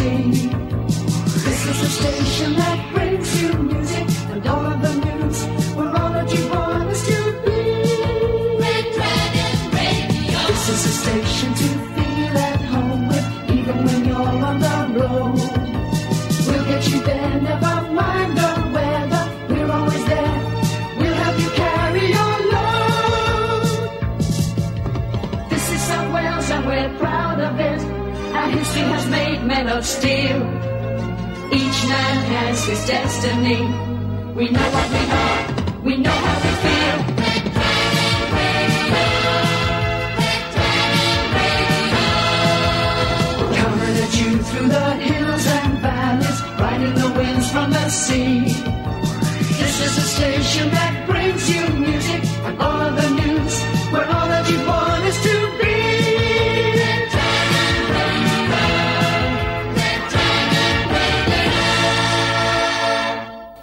sea. This is a station that brings you music and all of the news. We're all that you want us to be. Red Dragon Radio. This is a station to feel at home with, even when you're on the road. We'll get you there, never mind the weather. We're always there. We'll help you carry your load. This is South Wales and we're proud of it. Our history has made men of steel. Each man has his destiny. We know what we are. We know how we feel. Red Dragon Radio. Red Dragon Radio. Coming at you through the hills and valleys, riding the winds from the sea. This is a station that